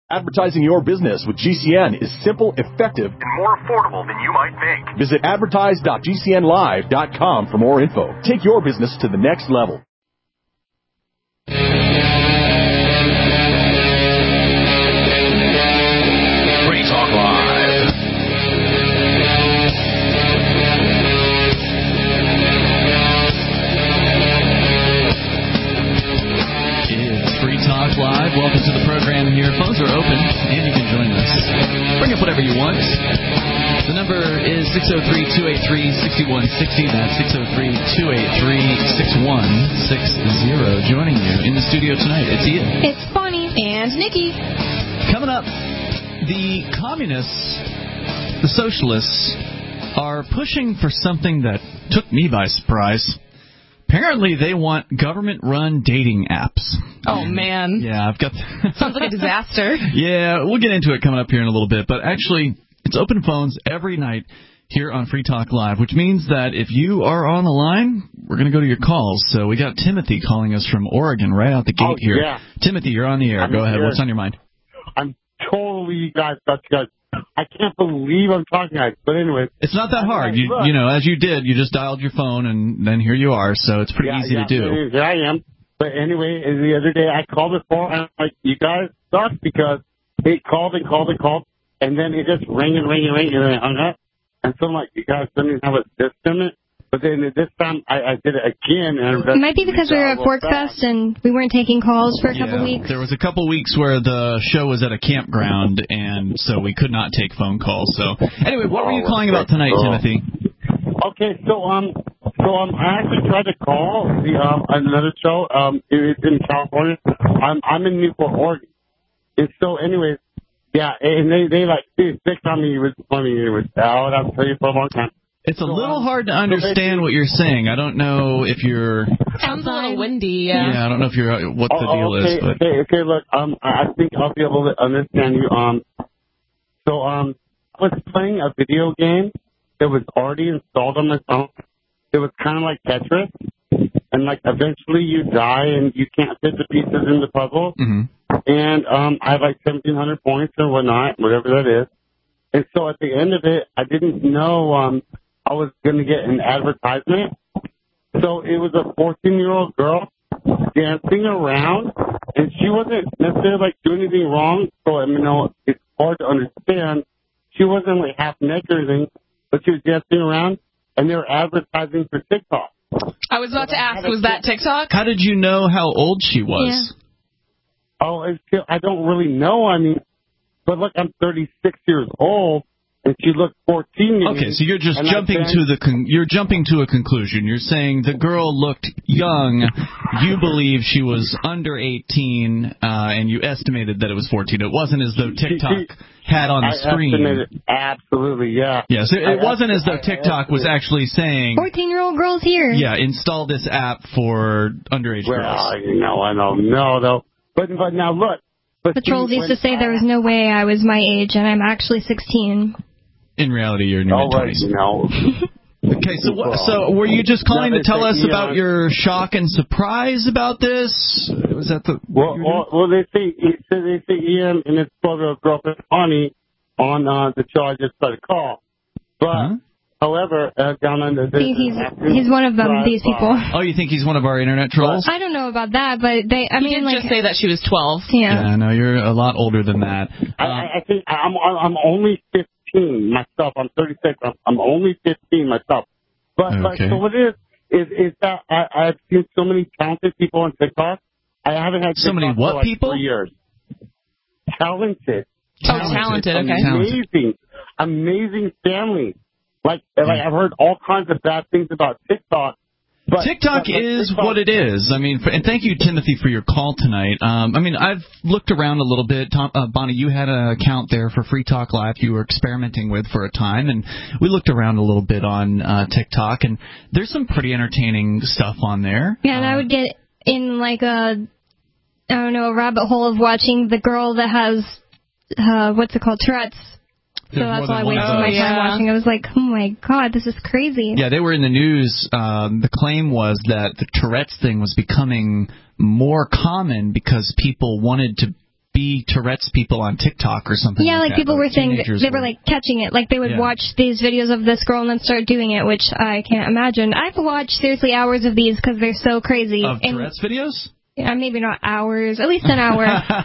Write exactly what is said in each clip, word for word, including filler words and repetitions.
Advertising your business with G C N is simple, effective, and more affordable than you might think. Visit advertise dot g c n live dot com for more info. Take your business to the next level. Free Talk Live. It's Free Talk Live. Welcome to the program here. Phones are open, and you can join us. Bring up whatever you want. The number is six oh three, two eight three, six one six oh. That's six oh three, two eight three, six one six oh. Joining you in the studio tonight, it's Ian. It's Bonnie. And Nikki. Coming up, the communists, the socialists, are pushing for something that took me by surprise. Apparently, they want government-run dating apps. Oh, man. Yeah, I've got... Sounds like a disaster. Yeah, we'll get into it coming up here in a little bit. But actually, it's open phones every night here on Free Talk Live, which means that if you are on the line, we're going to go to your calls. So we got Timothy calling us from Oregon right out the gate oh, here. Yeah. Timothy, you're on the air. I'm go ahead. here. What's on your mind? I'm totally, you guys, that's guys. I can't believe I'm talking to you. But anyway. It's not that hard. You you know, as you did, you just dialed your phone, and then here you are. So it's pretty yeah, easy yeah, to do. Here I am. But anyway, the other day I called before, and I'm like, you guys suck because they called and called and called, and then it just rang and rang and rang, and then I hung up. And so I'm like, you guys don't even have a system. But then this time I, I did it again. And it might be because we were at Forkfest and we weren't taking calls for a yeah, couple weeks. There was a couple weeks where the show was at a campground, and so we could not take phone calls. So anyway, what were you calling about tonight, oh. Timothy? Okay, so um, so um, I actually tried to call the um another show. Um, it's in California. I'm I'm in Newport, Oregon. And so, anyways, yeah, and they they like they stick on me. It was funny. It was oh, I'll tell you for a long time. It's a so, little um, hard to understand so what you're saying. I don't know if you're... Sounds a little windy, yeah. Yeah, I don't know if you're what the oh, deal okay, is. But... Okay, okay, look, um, I think I'll be able to understand you. Um, So, um, I was playing a video game that was already installed on my phone. It was kind of like Tetris. And, like, eventually you die and you can't fit the pieces in the puzzle. Mm-hmm. And um, I have, like, seventeen hundred points or whatnot, whatever that is. And so at the end of it, I didn't know... um. I was going to get an advertisement. So it was a fourteen-year-old girl dancing around, and she wasn't necessarily, like, doing anything wrong. So, I mean, you know, it's hard to understand. She wasn't, like, half naked or anything, but she was dancing around, and they were advertising for TikTok. I was about so to ask, was that TikTok? How did you know how old she was? Yeah. Oh, it's, I don't really know. I mean, but, look, I'm thirty-six years old. And she looked fourteen. Okay, so you're just jumping to the con- you're jumping to a conclusion. You're saying the girl looked young. You believe she was under eighteen, uh, and you estimated that it was fourteen. It wasn't as though TikTok had on the I screen. Estimated, absolutely, yeah. Yes, yeah, so it I wasn't as though TikTok was actually saying fourteen-year-old girls here. Yeah, install this app for underage well, girls. Well, you know, I don't know though. But but now look. But the trolls used to say there was no way I was my age, and I'm actually sixteen. In reality, you're in your mid-twenties. Right, no. Okay, so what, so were you just calling to tell us about your shock and surprise about this? Was that the well? Well, well, they say they say Ian and his brother girlfriend Bonnie on uh, the show I just started to call, but huh? however, uh, down under the he's he's one of them. Drive, these people. Oh, you think he's one of our internet trolls? I don't know about that, but they. I he mean, did like, just say that she was twelve. Yeah. Yeah, no, you're a lot older than that. I, uh, I think I'm I'm only fifteen. Myself, I'm thirty-six. I'm, I'm only fifteen myself. But, okay. but so what it is is is that I, I've seen so many talented people on TikTok. I haven't had so TikTok many what for like people? Three years. Talented. Oh, talented. Okay. Amazing, amazing families. Like like I've heard all kinds of bad things about TikTok. But TikTok is TikTok. what it is. I mean, for, and thank you, Timothy, for your call tonight. Um, I mean, I've looked around a little bit. Tom, uh, Bonnie, you had an account there for Free Talk Live you were experimenting with for a time, and we looked around a little bit on uh, TikTok, and there's some pretty entertaining stuff on there. Yeah, and uh, I would get in, like, a, I don't know, a rabbit hole of watching the girl that has, uh, what's it called, Tourette's. So There's that's why I wasted oh, my yeah. time watching. I was like, oh, my God, this is crazy. Yeah, they were in the news. Um, the claim was that the Tourette's thing was becoming more common because people wanted to be Tourette's people on TikTok or something. Yeah, like, like people that, were saying that they were were, like catching it. Like they would Yeah. watch these videos of this girl and then start doing it, which I can't imagine. I've watched seriously hours of these because they're so crazy. of and, Tourette's videos. Yeah, maybe not hours, at least an hour.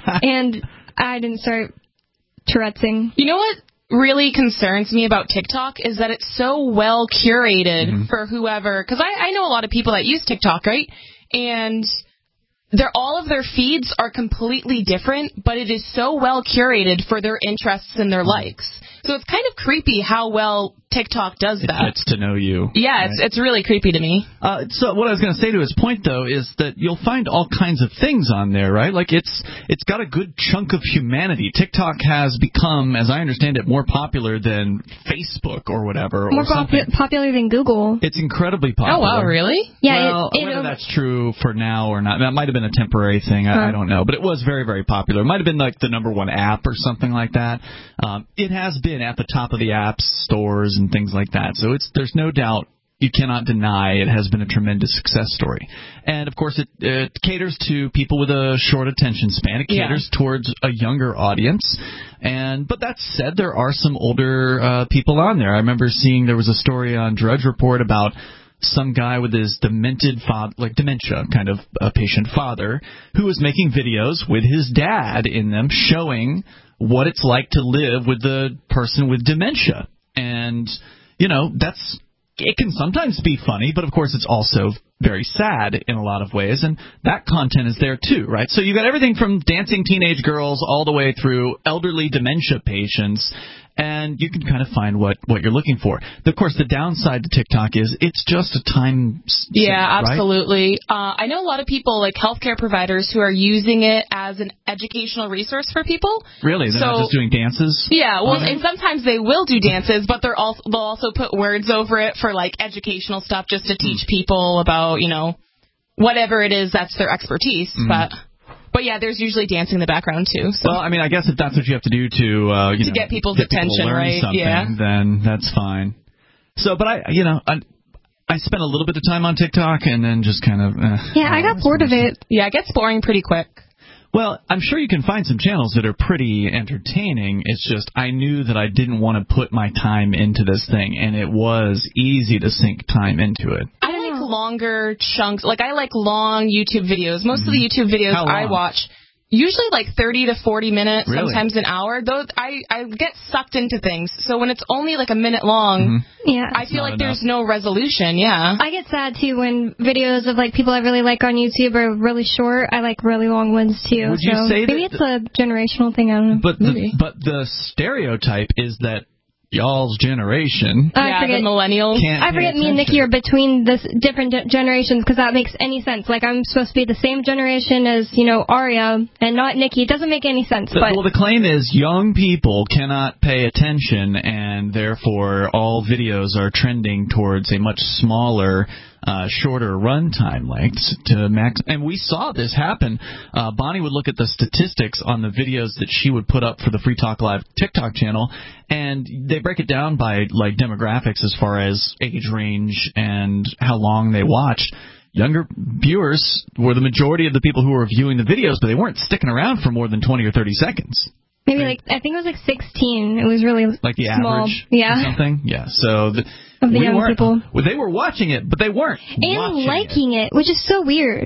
And I didn't start Tourette'sing. You know what really concerns me about TikTok is that it's so well curated Mm-hmm. for whoever, because I, I know a lot of people that use TikTok, right? And they're, all of their feeds are completely different, but it is so well curated for their interests and their likes. So it's kind of creepy how well TikTok does It that. gets to know you. Yeah, it's it's really creepy to me. Uh, so what I was going to say to his point, though, is that you'll find all kinds of things on there, right? Like it's it's got a good chunk of humanity. TikTok has become, as I understand it, more popular than Facebook or whatever. More or something. popu- popular than Google. It's incredibly popular. Oh, wow, really? Yeah, well, it, it, whether um, that's true for now or not, that might have been a temporary thing. I, Huh. I don't know, but it was very, very popular. It might have been like the number one app or something like that. Um, it has been at the top of the apps stores and things like that. So it's there's no doubt. You cannot deny it has been a tremendous success story. And, of course, it, it caters to people with a short attention span. It caters yeah. towards a younger audience. And But that said, there are some older uh, people on there. I remember seeing there was a story on Drudge Report about some guy with his demented father, like dementia, kind of a patient father, who was making videos with his dad in them showing what it's like to live with the person with dementia. And, you know, that's... It can sometimes be funny, but of course it's also very sad in a lot of ways, and that content is there too, right? So you've got everything from dancing teenage girls all the way through elderly dementia patients, and you can kind of find what, what you're looking for. Of course, the downside to TikTok is it's just a time sink, Yeah, absolutely. Right? Uh, I know a lot of people, like healthcare providers, who are using it as an educational resource for people. Really? They're so, not just doing dances? Yeah, well, on it? and sometimes they will do dances, but they're also, they'll also put words over it for, like, educational stuff just to teach people about, you know, whatever it is that's their expertise. Mm-hmm. But... But, yeah, there's usually dancing in the background, too. So. Well, I mean, I guess if that's what you have to do to, uh, you to know, get people's get people attention, to learn right? something, Yeah. then that's fine. So, but I, you know, I, I spent a little bit of time on TikTok and then just kind of... Uh, yeah, I got bored of it. Yeah, it gets boring pretty quick. Well, I'm sure you can find some channels that are pretty entertaining. It's just I knew that I didn't want to put my time into this thing, and it was easy to sink time into it. I like longer chunks. Like, I like long YouTube videos. Most mm-hmm. of the YouTube videos I watch... Usually like thirty to forty minutes, really? Sometimes an hour. Those I, I get sucked into things. So when it's only like a minute long, mm-hmm. yeah, I feel like enough. there's no resolution. Yeah. I get sad too when videos of like people I really like on YouTube are really short. I like really long ones too. Would so you say maybe that it's a generational thing. I don't know. But the, but the stereotype is that y'all's generation. I yeah, forget the millennials. I forget me and Nikki are between this different de- generations because that makes any sense. Like I'm supposed to be the same generation as you know Aria and not Nikki. It doesn't make any sense. The, but well, the claim is young people cannot pay attention, and therefore all videos are trending towards a much smaller. Uh, shorter runtime lengths to max, and we saw this happen. Uh, Bonnie would look at the statistics on the videos that she would put up for the Free Talk Live TikTok channel, and they break it down by like demographics as far as age range and how long they watched. Younger viewers were the majority of the people who were viewing the videos, but they weren't sticking around for more than twenty or thirty seconds. Maybe like I think it was like sixteen. It was really like the small. average, yeah, or something. Yeah, so. The, Of the we young weren't, people. Well, they were watching it, but they weren't and watching liking it. it, which is so weird.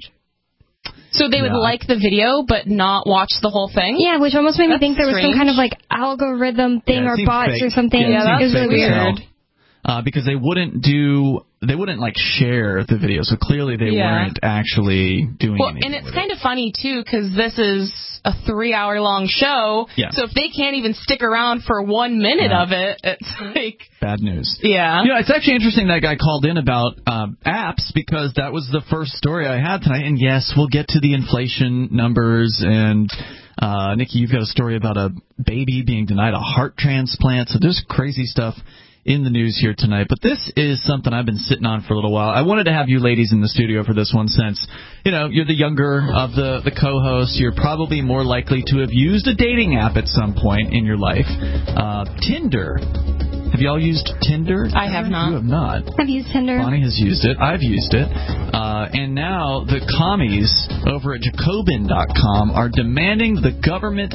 So they would Yeah. like the video, but not watch the whole thing? Yeah, which almost made me That's think there was strange. some kind of like algorithm thing Yeah, it or seems bots fake. or something. Yeah, it Yeah, seems that's it was fake really as weird. hell. Uh, because they wouldn't do, they wouldn't like share the video, so clearly they Yeah. weren't actually doing Well, anything. and it's with kind it. of funny, too, because this is a three-hour-long show. Yeah. So if they can't even stick around for one minute Yeah. of it, it's like... Bad news. Yeah. You know, it's actually interesting that guy called in about um, apps because that was the first story I had tonight. And yes, we'll get to the inflation numbers. And uh, Nikki, you've got a story about a baby being denied a heart transplant. So there's crazy stuff in the news here tonight. But this is something I've been sitting on for a little while. I wanted to have you ladies in the studio for this one since, you know, you're the younger of the, the co-hosts. You're probably more likely to have used a dating app at some point in your life. Uh, Tinder Have you all used Tinder? I have not. You have not. I've used Tinder. Bonnie has used it. I've used it. Uh, and now the commies over at Jacobin dot com are demanding the government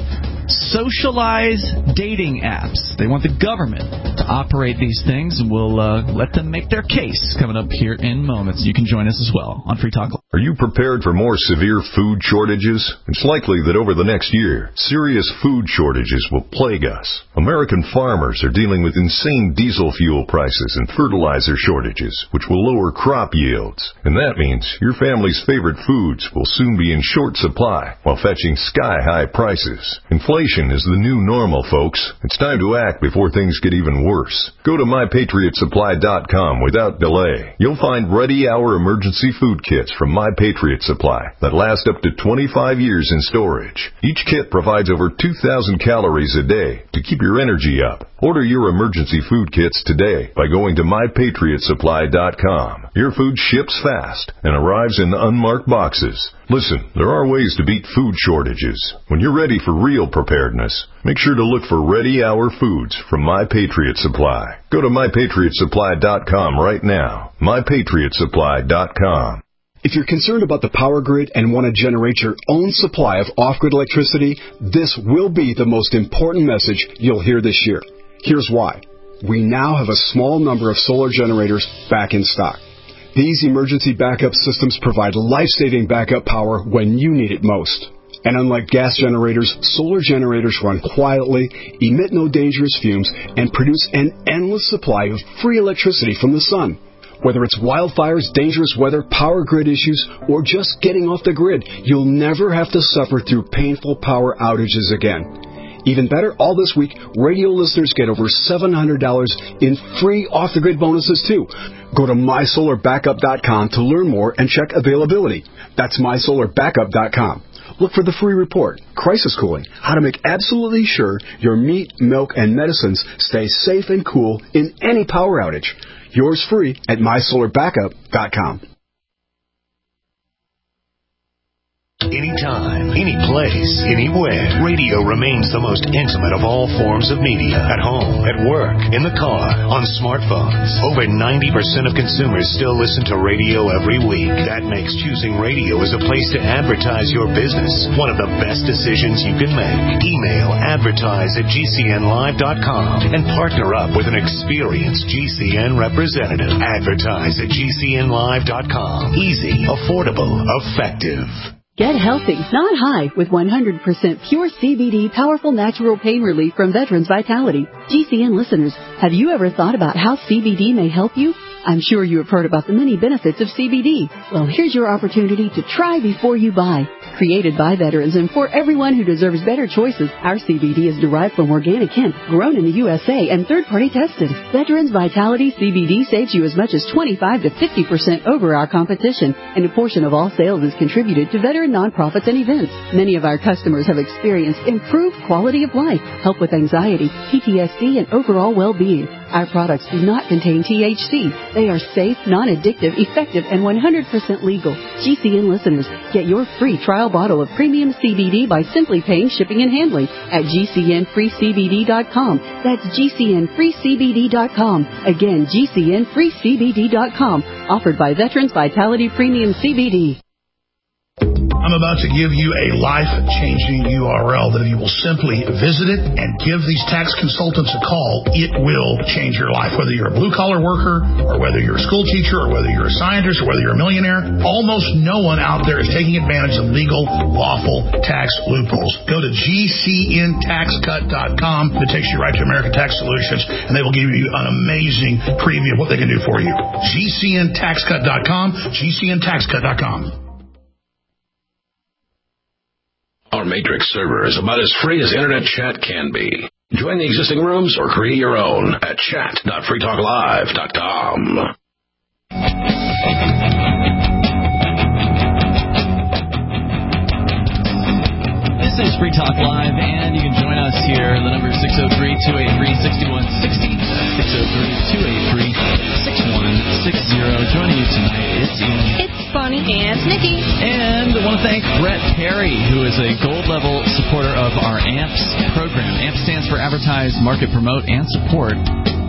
socialize dating apps. They want the government to operate these things, and we'll uh, let them make their case coming up here in moments. You can join us as well on Free Talk. Are you prepared for more severe food shortages? It's likely that over the next year, serious food shortages will plague us. American farmers are dealing with insane diesel fuel prices and fertilizer shortages, which will lower crop yields. And that means your family's favorite foods will soon be in short supply while fetching sky-high prices. Inflation is the new normal, folks. It's time to act before things get even worse. Go to my patriot supply dot com without delay. You'll find ready-hour emergency food kits from My Patriot Supply that last up to twenty-five years in storage. Each kit provides over two thousand calories a day to keep your energy up. Order your emergency food kits today by going to my patriot supply dot com. Your food ships fast and arrives in unmarked boxes. Listen, there are ways to beat food shortages. When you're ready for real preparedness, make sure to look for Ready Hour Foods from My Patriot Supply. Go to my patriot supply dot com right now. my patriot supply dot com. If you're concerned about the power grid and want to generate your own supply of off-grid electricity, this will be the most important message you'll hear this year. Here's why. We now have a small number of solar generators back in stock. These emergency backup systems provide life-saving backup power when you need it most. And unlike gas generators, solar generators run quietly, emit no dangerous fumes, and produce an endless supply of free electricity from the sun. Whether it's wildfires, dangerous weather, power grid issues, or just getting off the grid, you'll never have to suffer through painful power outages again. Even better, all this week, radio listeners get over seven hundred dollars in free off-the-grid bonuses, too. Go to my solar backup dot com to learn more and check availability. That's my solar backup dot com. Look for the free report, Crisis Cooling, how to make absolutely sure your meat, milk, and medicines stay safe and cool in any power outage. Yours free at my solar backup dot com. Anytime, any place, anywhere. Radio remains the most intimate of all forms of media. At home, at work, in the car, on smartphones. Over ninety percent of consumers still listen to radio every week. That makes choosing radio as a place to advertise your business one of the best decisions you can make. Email advertise at G C N live dot com and partner up with an experienced G C N representative. Advertise at G C N live dot com. Easy, affordable, effective. Get healthy, not high, with one hundred percent pure C B D, powerful natural pain relief from Veterans Vitality. G C N listeners, have you ever thought about how C B D may help you? I'm sure you have heard about the many benefits of C B D. Well, here's your opportunity to try before you buy. Created by veterans and for everyone who deserves better choices, our C B D is derived from organic hemp, grown in the U S A, and third-party tested. Veterans Vitality C B D saves you as much as twenty-five to fifty percent over our competition, and a portion of all sales is contributed to veteran nonprofits and events. Many of our customers have experienced improved quality of life, help with anxiety, P T S D, and overall well-being. Our products do not contain T H C. They are safe, non-addictive, effective, and one hundred percent legal. G C N listeners, get your free trial bottle of premium C B D by simply paying shipping and handling at G C N free C B D dot com. That's G C N free C B D dot com. Again, G C N free C B D dot com. Offered by Veterans Vitality Premium C B D. I'm about to give you a life-changing U R L that if you will simply visit it and give these tax consultants a call, it will change your life. Whether you're a blue-collar worker or whether you're a school teacher or whether you're a scientist or whether you're a millionaire, almost no one out there is taking advantage of legal, lawful tax loopholes. Go to G C N tax cut dot com. It takes you right to American Tax Solutions, and they will give you an amazing preview of what they can do for you. G C N tax cut dot com, G C N tax cut dot com. Our Matrix server is about as free as internet chat can be. Join the existing rooms or create your own at chat dot free talk live dot com. This is Free Talk Live, and you can join us here. The number is six oh three, two eight three, six one six oh. six oh three, two eight three, six one six oh. Joining you tonight, it's Ian. It's Bonnie. And Nikki. And I want to thank Brett Perry, who is a gold-level supporter of our A M P S program. A M P S stands for Advertise, Market, Promote, and Support.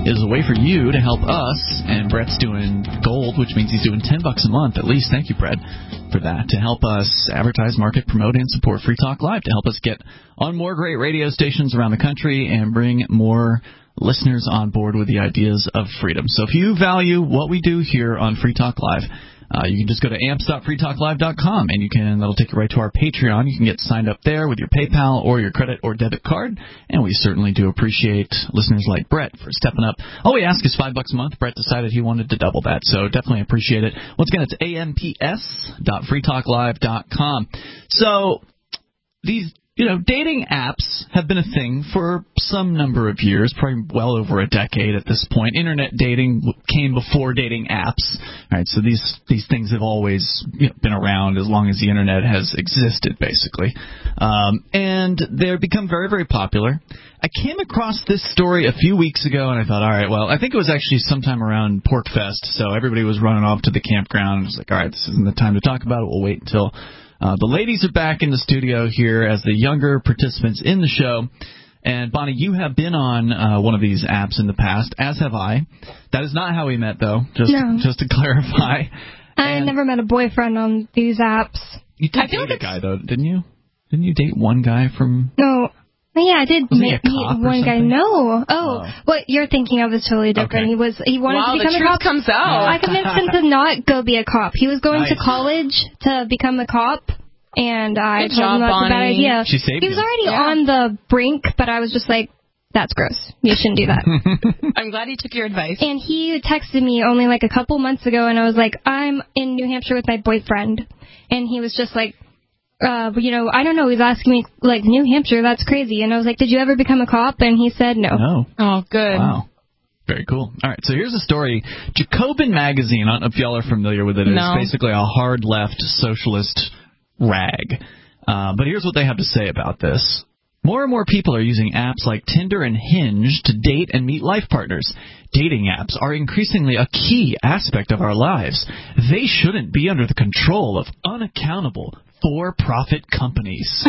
is a way for you to help us, and Brett's doing gold, which means he's doing ten bucks a month at least. Thank you, Brett, for that, to help us advertise, market, promote, and support Free Talk Live, to help us get on more great radio stations around the country and bring more listeners on board with the ideas of freedom. So if you value what we do here on Free Talk Live, Uh, you can just go to amps dot free talk live dot com, and you can that'll take you right to our Patreon. You can get signed up there with your PayPal or your credit or debit card, and we certainly do appreciate listeners like Brett for stepping up. All we ask is five bucks a month. Brett decided he wanted to double that, so definitely appreciate it. Once again, it's amps dot free talk live dot com. So these You know, dating apps have been a thing for some number of years, probably well over a decade at this point. Internet dating came before dating apps. All right, so these these things have always, you know, been around as long as the Internet has existed, basically. Um, and they've become very, very popular. I came across this story a few weeks ago, and I thought, all right, well, I think it was actually sometime around PorcFest, so everybody was running off to the campground. And I was like, all right, this isn't the time to talk about it. We'll wait until Uh, the ladies are back in the studio here as the younger participants in the show. And, Bonnie, you have been on uh, one of these apps in the past, as have I. That is not how we met, though, just no. just to clarify. I and never met a boyfriend on these apps. You did date a guy, though, didn't you? Didn't you date one guy from... No. Yeah, I did Wasn't he meet, a meet cop or one guy. something? No. Oh, Oh. what you're thinking of is totally different. Okay. He was he wanted Wow, to become the a truth cop. comes out. I convinced him to not go be a cop. He was going to Nice. college to become a cop, and I Good told job, him that's a bad Bonnie. idea. She saved he was you. already Yeah. on the brink, but I was just like, that's gross. You shouldn't do that. I'm glad he took your advice. And he texted me only like a couple months ago, and I was like, I'm in New Hampshire with my boyfriend. And he was just like, uh, you know, I don't know. He was asking me, like, New Hampshire, that's crazy. And I was like, did you ever become a cop? And he said no. No. Oh, good. Wow. Very cool. All right, so here's a story. Jacobin Magazine, I don't know if y'all are familiar with it. No. It's basically a hard left socialist rag. Uh, but here's what they have to say about this. More and more people are using apps like Tinder and Hinge to date and meet life partners. Dating apps are increasingly a key aspect of our lives. They shouldn't be under the control of unaccountable for-profit companies.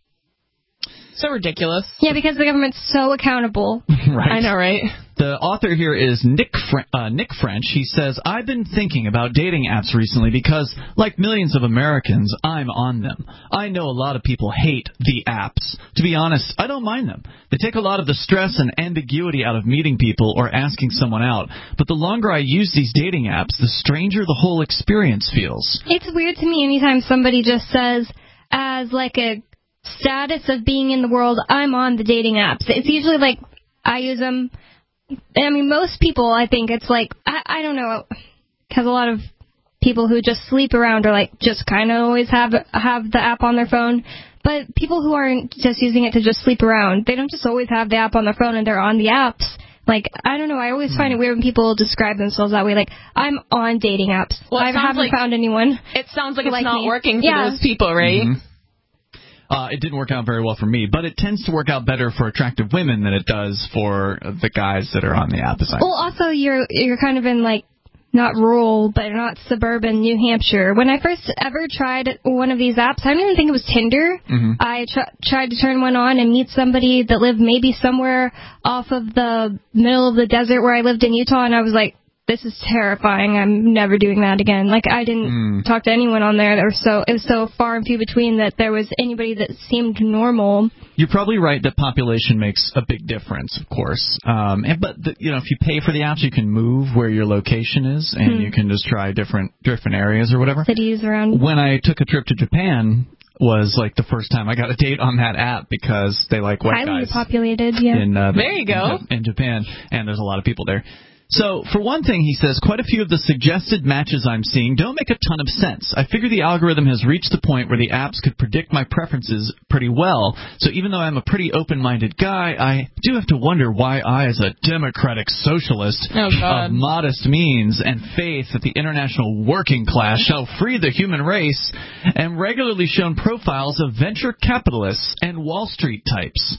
So ridiculous. Yeah, because the government's so accountable. Right. I know, right? The author here is Nick Fre- uh, Nick French. He says, I've been thinking about dating apps recently because, like millions of Americans, I'm on them. I know a lot of people hate the apps. To be honest, I don't mind them. They take a lot of the stress and ambiguity out of meeting people or asking someone out. But the longer I use these dating apps, the stranger the whole experience feels. It's weird to me anytime somebody just says, as like a status of being in the world, I'm on the dating apps. It's usually like, I use them. I mean, most people, I think it's like, I, I don't know, because a lot of people who just sleep around are like, just kind of always have have the app on their phone. But people who aren't just using it to just sleep around, they don't just always have the app on their phone and they're on the apps. Like, I don't know, I always find it weird when people describe themselves that way. Like, I'm on dating apps. Well, I haven't like, found anyone. It sounds like it's like not me. working for Yeah. those people, right? Mm-hmm. Uh, it didn't work out very well for me, but it tends to work out better for attractive women than it does for the guys that are on the app. Well, also, you're you're kind of in, like, not rural, but not suburban New Hampshire. When I first ever tried one of these apps, I don't even think it was Tinder. Mm-hmm. I tr- tried to turn one on and meet somebody that lived maybe somewhere off of the middle of the desert where I lived in Utah, and I was like, this is terrifying. I'm never doing that again. Like, I didn't Mm. talk to anyone on there. There was so it was so far and few between that there was anybody that seemed normal. You're probably right that population makes a big difference, of course. Um, and, but the, you know, if you pay for the apps, you can move where your location is, and Hmm. you can just try different different areas or whatever. Cities around. When I took a trip to Japan, was like the first time I got a date on that app because they like white Highly guys populated, yeah. in uh, There you go. in, in Japan, and there's a lot of people there. So, for one thing, he says, quite a few of the suggested matches I'm seeing don't make a ton of sense. I figure the algorithm has reached the point where the apps could predict my preferences pretty well. So even though I'm a pretty open-minded guy, I do have to wonder why I, as a democratic socialist Oh, God. of modest means and faith that the international working class shall free the human race, am regularly shown profiles of venture capitalists and Wall Street types.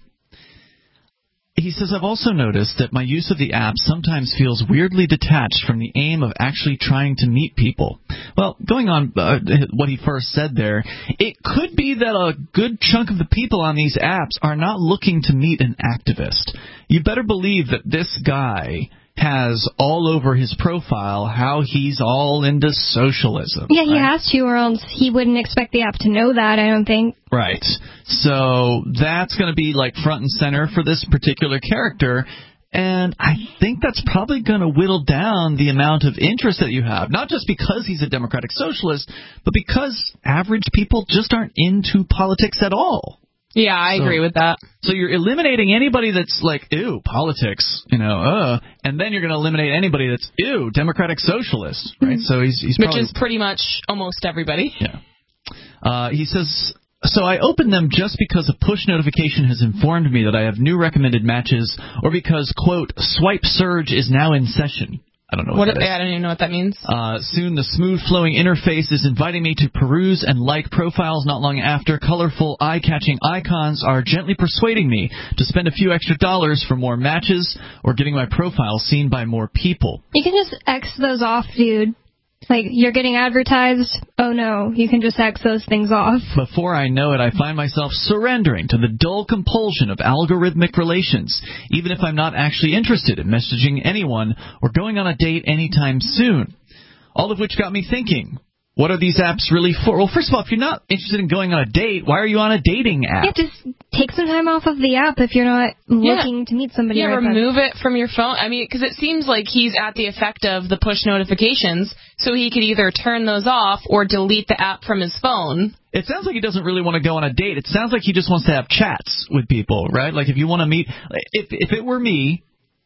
He says, I've also noticed that my use of the app sometimes feels weirdly detached from the aim of actually trying to meet people. Well, going on uh, what he first said there, it could be that a good chunk of the people on these apps are not looking to meet an activist. You better believe that this guy has all over his profile how he's all into socialism. Yeah, he right? has to, or else he wouldn't expect the app to know that, I don't think. Right. So that's going to be like front and center for this particular character. And I think that's probably going to whittle down the amount of interest that you have, not just because he's a democratic socialist, but because average people just aren't into politics at all. Yeah, I so, agree with that. So you're eliminating anybody that's like, ew, politics, you know, uh, and then you're going to eliminate anybody that's, ew, democratic socialist, right? So he's, he's probably... Which is pretty much almost everybody. Yeah. Uh, he says... So I opened them just because a push notification has informed me that I have new recommended matches, or because, quote, Swipe Surge is now in session. I don't know what, what that is. I don't even know what that means. Uh, soon the smooth-flowing interface is inviting me to peruse and like profiles. Not long after, colorful, eye-catching icons are gently persuading me to spend a few extra dollars for more matches or getting my profile seen by more people. You can just X those off, dude. Like, you're getting advertised, oh no, you can just X those things off. Before I know it, I find myself surrendering to the dull compulsion of algorithmic relations, even if I'm not actually interested in messaging anyone or going on a date anytime soon. All of which got me thinking, what are these apps really for? Well, first of all, if you're not interested in going on a date, why are you on a dating app? Yeah, just take some time off of the app if you're not looking yeah. to meet somebody. Yeah, right remove then. it from your phone. I mean, because it seems like he's at the effect of the push notifications, so he could either turn those off or delete the app from his phone. It sounds like he doesn't really want to go on a date. It sounds like he just wants to have chats with people, right? Like if you want to meet, if if it were me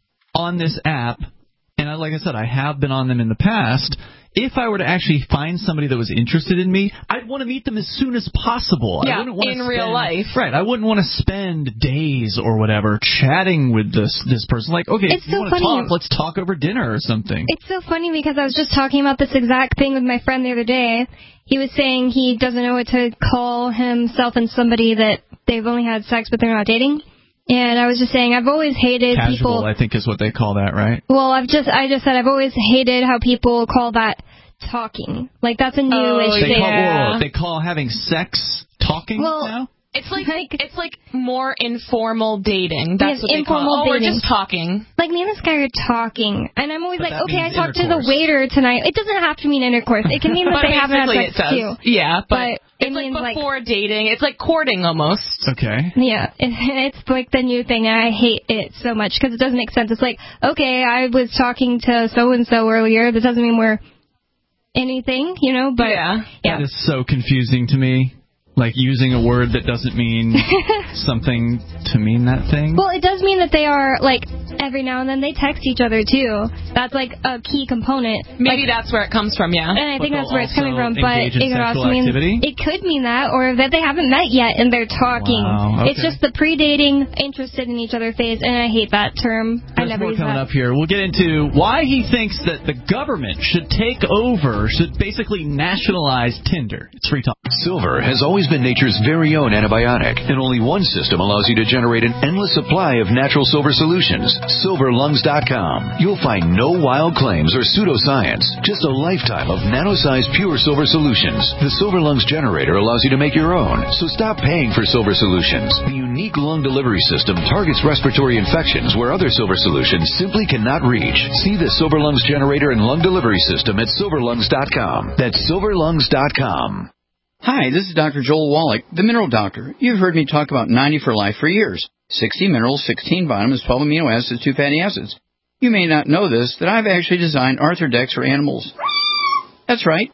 on this app, and I, like I said, I have been on them in the past. If I were to actually find somebody that was interested in me, I'd want to meet them as soon as possible. Yeah, I wouldn't want in to spend, real life. Right, I wouldn't want to spend days or whatever chatting with this this person. Like, okay, it's if you so want to funny. talk, let's talk over dinner or something. It's so funny because I was just talking about this exact thing with my friend the other day. He was saying he doesn't know what to call himself and somebody that they've only had sex but they're not dating. And I was just saying, I've always hated Casual, people... I think is what they call that, right? Well, I've just I just said I've always hated how people call that talking. Like, that's a new oh, issue. They call, yeah. whoa, they call having sex talking well, now? It's like, it's like more informal dating. That's Yeah, what they call it. Oh, dating. we're just talking. Like, me and this guy are talking, and I'm always But like, that okay, I means talked to the intercourse. waiter tonight. It doesn't have to mean intercourse. It can mean that But they haven't had basically sex it says, too. yeah, but, But it it's like means like before dating. It's like courting almost. Okay. yeah, it, it's like the new thing, and I hate it so much because it doesn't make sense. It's like, okay, I was talking to so and so earlier. That doesn't mean we're anything, you know. But yeah, yeah. That is so confusing to me. Like using a word that doesn't mean something to mean that thing. Well, it does mean that they are, like, every now and then they text each other, too. That's, like, a key component. Maybe like, that's where it comes from, yeah. And I think But that's where it's coming they'll from. also But engage in it could sexual also mean activity? it could mean that, or that they haven't met yet and they're talking. Wow, okay. It's just the pre-dating, interested in each other phase, and I hate that term. I There's never more use coming that. up here. We'll get into why he thinks that the government should take over, should basically nationalize Tinder. It's Free Talk. Silver has always been nature's very own antibiotic, and only one system allows you to generate an endless supply of natural silver solutions. silver lungs dot com. You'll find no wild claims or pseudoscience, just a lifetime of nano-sized pure silver solutions. The Silver Lungs generator allows you to make your own, so stop paying for silver solutions. The unique lung delivery system targets respiratory infections where other silver solutions simply cannot reach. See the Silver Lungs generator and lung delivery system at silver lungs dot com. That's silver lungs dot com. Hi, this is Doctor Joel Wallach, the Mineral Doctor. You've heard me talk about ninety for Life for years. sixty minerals, sixteen vitamins, twelve amino acids, two fatty acids. You may not know this, that I've actually designed Arthrodex for animals. That's right.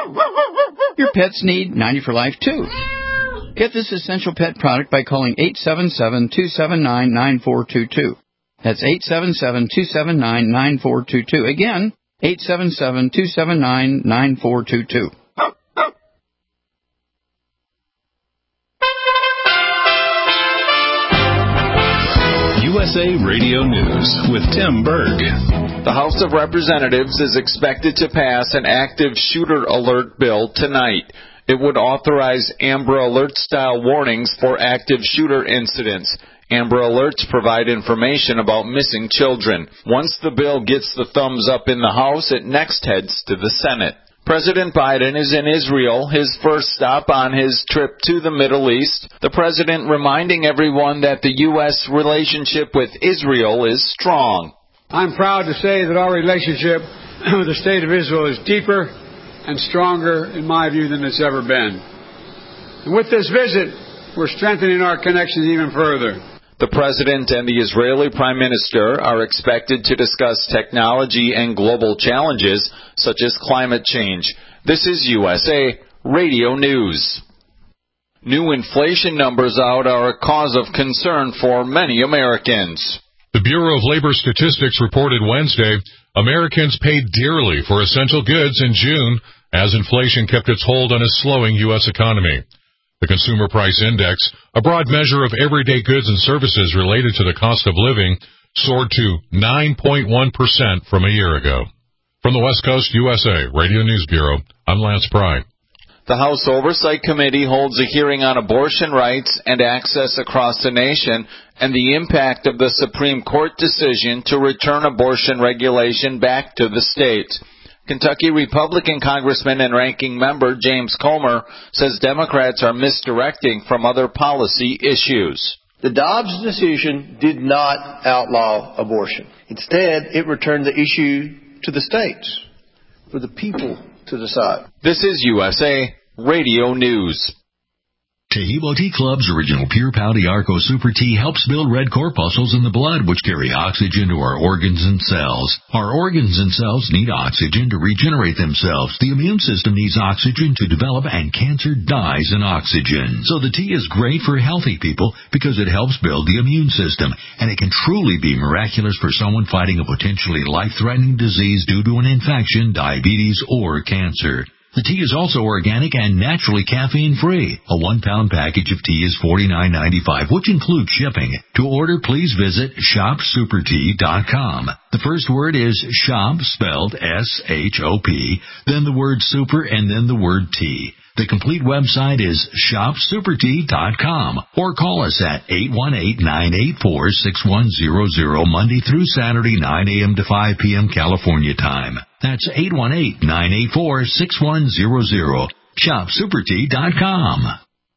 Your pets need ninety for Life, too. Get this essential pet product by calling eight seven seven, two seven nine, nine four two two. That's eight seven seven, two seven nine, nine four two two. Again, eight seven seven, two seven nine, nine four two two. U S A Radio News with Tim Berg. The House of Representatives is expected to pass an active shooter alert bill tonight. It would authorize Amber Alert-style warnings for active shooter incidents. Amber Alerts provide information about missing children. Once the bill gets the thumbs up in the House, it next heads to the Senate. President Biden is in Israel, his first stop on his trip to the Middle East. The president reminding everyone that the U S relationship with Israel is strong. I'm proud to say that our relationship with the State of Israel is deeper and stronger, in my view, than it's ever been. And with this visit, we're strengthening our connections even further. The President and the Israeli Prime Minister are expected to discuss technology and global challenges such as climate change. This is U S A Radio News. New inflation numbers out are a cause of concern for many Americans. The Bureau of Labor Statistics reported Wednesday Americans paid dearly for essential goods in June as inflation kept its hold on a slowing U S economy. The Consumer Price Index, a broad measure of everyday goods and services related to the cost of living, soared to nine point one percent from a year ago. From the West Coast, U S A Radio News Bureau, I'm Lance Pry. The House Oversight Committee holds a hearing on abortion rights and access across the nation and the impact of the Supreme Court decision to return abortion regulation back to the state. Kentucky Republican Congressman and Ranking Member James Comer says Democrats are misdirecting from other policy issues. The Dobbs decision did not outlaw abortion. Instead, it returned the issue to the states, for the people to decide. This is U S A Radio News. Tehebo Tea Club's original Pure Pau Arco Super Tea helps build red corpuscles in the blood, which carry oxygen to our organs and cells. Our organs and cells need oxygen to regenerate themselves. The immune system needs oxygen to develop, and cancer dies in oxygen. So the tea is great for healthy people because it helps build the immune system, and it can truly be miraculous for someone fighting a potentially life-threatening disease due to an infection, diabetes, or cancer. The tea is also organic and naturally caffeine-free. A one-pound package of tea is forty-nine ninety-five, which includes shipping. To order, please visit shop super tea dot com. The first word is shop, spelled S H O P, then the word super, and then the word tea. The complete website is shop super tea dot com, or call us at eight one eight, nine eight four, six one zero zero Monday through Saturday, nine a.m. to five p.m. California time. That's eight one eight, nine eight four, six one zero zero. shop super tea dot com.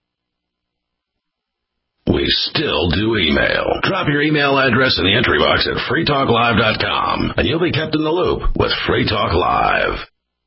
We still do email. Drop your email address in the entry box at free talk live dot com, and you'll be kept in the loop with Free Talk Live.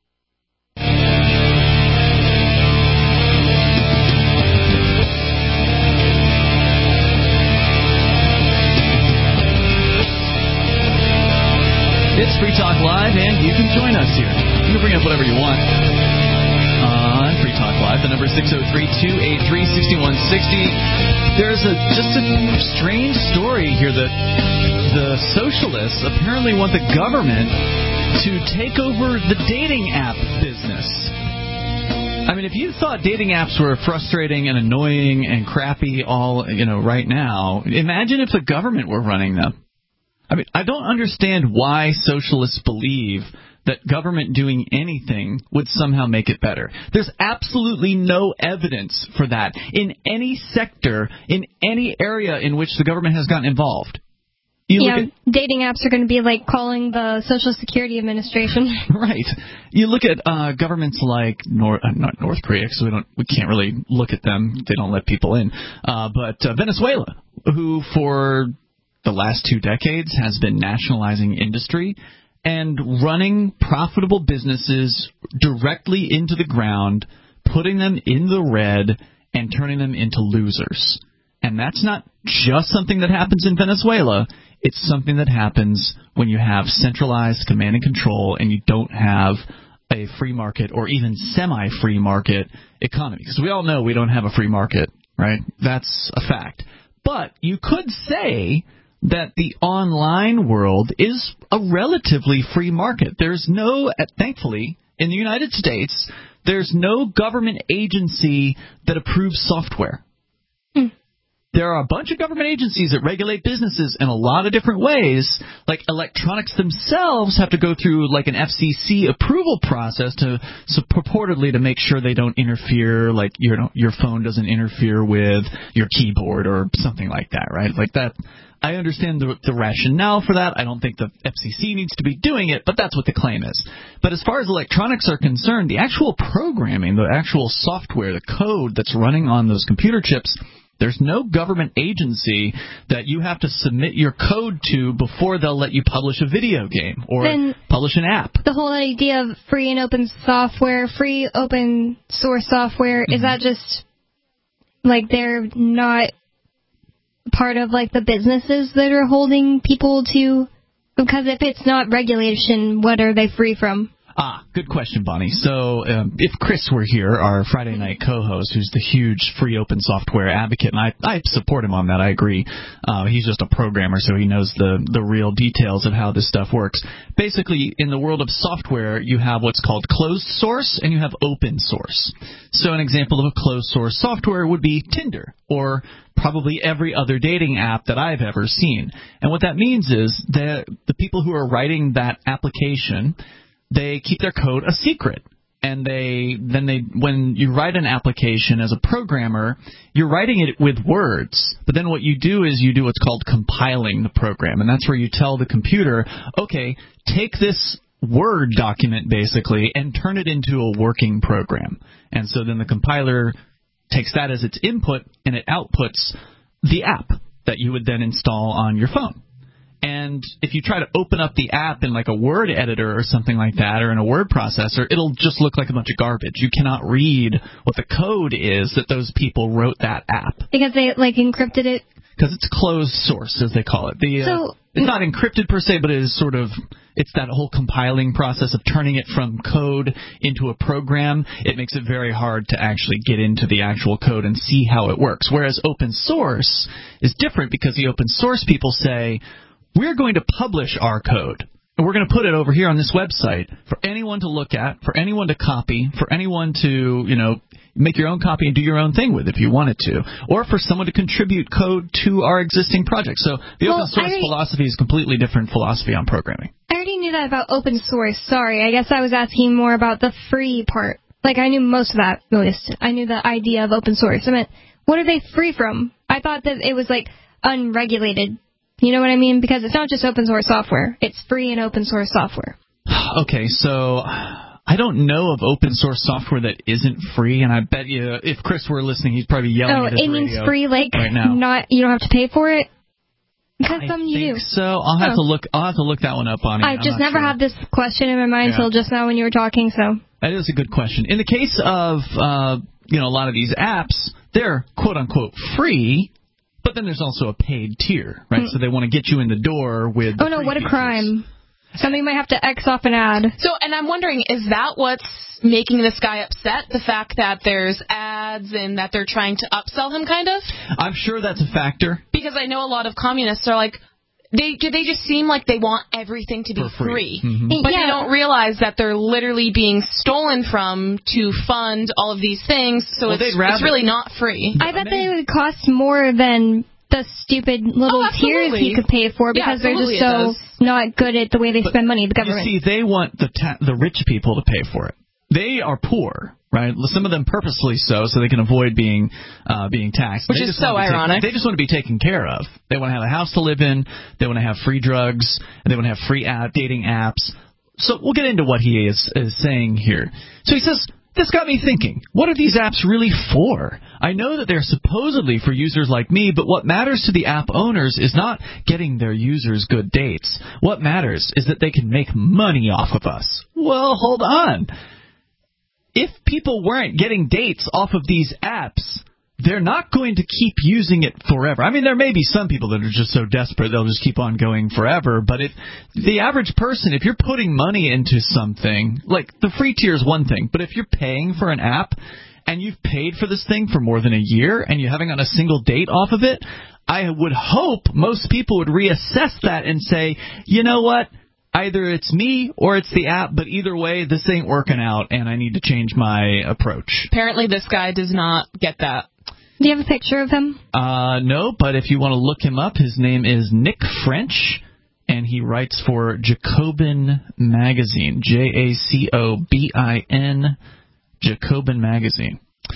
It's Free Talk Live, and you can join us here. You can bring up whatever you want on Free Talk Live. The number is six oh three, two eight three, six one six oh. There's a just a strange story here that the socialists apparently want the government to take over the dating app business. I mean, if you thought dating apps were frustrating and annoying and crappy all, you know, right now, imagine if the government were running them. I mean, I don't understand why socialists believe that government doing anything would somehow make it better. There's absolutely no evidence for that in any sector, in any area in which the government has gotten involved. You yeah, look at, dating apps are going to be like calling the Social Security Administration. Right. You look at uh, governments like North, uh, not North Korea, because we don't, we can't really look at them. They don't let people in. Uh, but uh, Venezuela, who for the last two decades has been nationalizing industry and running profitable businesses directly into the ground, putting them in the red and turning them into losers. And that's not just something that happens in Venezuela. It's something that happens when you have centralized command and control and you don't have a free market or even semi-free market economy. Because we all know we don't have a free market, right? That's a fact. But you could say that the online world is a relatively free market. There's no, thankfully, in the United States, there's no government agency that approves software. Hmm. there are a bunch of government agencies that regulate businesses in a lot of different ways. Like electronics themselves have to go through like an F C C approval process to so purportedly to make sure they don't interfere, like you know, your phone doesn't interfere with your keyboard or something like that, right? Like that. I understand the, the rationale for that. I don't think the F C C needs to be doing it, but that's what the claim is. But as far as electronics are concerned, the actual programming, the actual software, the code that's running on those computer chips, there's no government agency that you have to submit your code to before they'll let you publish a video game or then publish an app. The whole idea of free and open software, free open source software, mm-hmm. is that just like they're not part of like the businesses that are holding people to? Because if it's not regulation, what are they free from? Ah, good question, Bonnie. So um, if Chris were here, our Friday night co-host, who's the huge free open software advocate, and I, I support him on that, I agree. Uh, he's just a programmer, so he knows the, the real details of how this stuff works. Basically, in the world of software, you have what's called closed source and you have open source. So an example of a closed source software would be Tinder or probably every other dating app that I've ever seen. And what that means is that the people who are writing that application, they keep their code a secret. And they then they when you write an application as a programmer, you're writing it with words. But then what you do is you do what's called compiling the program. And that's where you tell the computer, okay, take this Word document basically and turn it into a working program. And so then the compiler takes that as its input and it outputs the app that you would then install on your phone. And if you try to open up the app in like a Word editor or something like that, or in a word processor, it'll just look like a bunch of garbage. You cannot read what the code is that those people wrote that app. Because they like encrypted it? Because it's closed source, as they call it. The, uh, so, it's not encrypted per se, but it is sort of, it's that whole compiling process of turning it from code into a program. It makes it very hard to actually get into the actual code and see how it works. Whereas open source is different because the open source people say, we're going to publish our code, and we're going to put it over here on this website for anyone to look at, for anyone to copy, for anyone to, you know, make your own copy and do your own thing with if you wanted to, or for someone to contribute code to our existing project. So the well, open source already, philosophy is a completely different philosophy on programming. I already knew that about open source. Sorry, I guess I was asking more about the free part. Like, I knew most of that, at least. I knew the idea of open source. I meant, what are they free from? I thought that it was, like, unregulated. You know what I mean? Because it's not just open source software. It's free and open source software. Okay, so I don't know of open source software that isn't free, and I bet you if Chris were listening, he'd probably be yelling oh, at his radio. Oh, it means free, like right now. Not you don't have to pay for it? Because I some you think do. So I'll have oh. to look. I'll have to look that one up on it. I've just never sure. had this question in my mind until yeah. just now when you were talking. So that is a good question. In the case of uh, you know a lot of these apps, they're quote unquote free. But then there's also a paid tier, right? Mm. So they want to get you in the door with the Oh, no, what features. a crime. Somebody might have to X off an ad. So, and I'm wondering, is that what's making this guy upset? The fact that there's ads and that they're trying to upsell him, kind of? I'm sure that's a factor. Because I know a lot of communists are like, they they just seem like they want everything to be For free. free. Mm-hmm. But yeah. they don't realize that they're literally being stolen from to fund all of these things, so well, it's, rather, it's really not free. I bet they would cost more than the stupid little oh, tiers he could pay for because yeah, they're just so not good at the way they but spend money, the government. You see, they want the ta- the rich people to pay for it. They are poor, right? Some of them purposely so, so they can avoid being uh, being taxed. Which they is so ironic. Taken, they just want to be taken care of. They want to have a house to live in. They want to have free drugs. And they want to have free app, dating apps. So we'll get into what he is, is saying here. So he says, this got me thinking, what are these apps really for? I know that they're supposedly for users like me, but what matters to the app owners is not getting their users good dates. What matters is that they can make money off of us. Well, hold on. If people weren't getting dates off of these apps, they're not going to keep using it forever. I mean, there may be some people that are just so desperate they'll just keep on going forever, but if the average person, if you're putting money into something, like the free tier is one thing, but if you're paying for an app and you've paid for this thing for more than a year and you haven't got a single date off of it, I would hope most people would reassess that and say, you know what? Either it's me or it's the app, but either way, this ain't working out, and I need to change my approach. Apparently this guy does not get that. Do you have a picture of him? Uh, no, but if you want to look him up, his name is Nick French, and he writes for Jacobin Magazine, J A C O B I N, Jacobin Magazine.